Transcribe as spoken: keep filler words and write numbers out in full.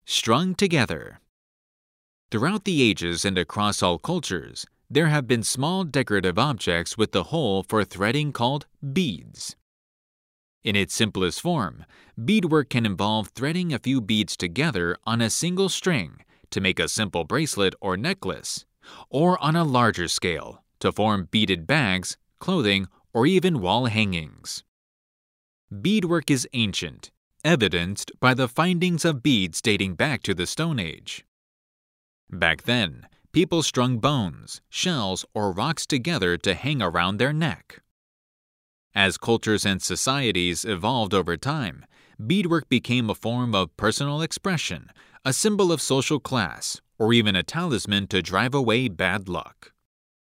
Strung together. Throughout the ages and across all cultures, there have been small decorative objects with the hole for threading called beads. In its simplest form, beadwork can involve threading a few beads together on a single string to make a simple bracelet or necklace, or on a larger scale to form beaded bags, clothing, or even wall hangings. Beadwork is ancient, evidenced by the findings of beads dating back to the Stone Age. Back then, people strung bones, shells, or rocks together to hang around their neck. As cultures and societies evolved over time, beadwork became a form of personal expression, a symbol of social class, or even a talisman to drive away bad luck.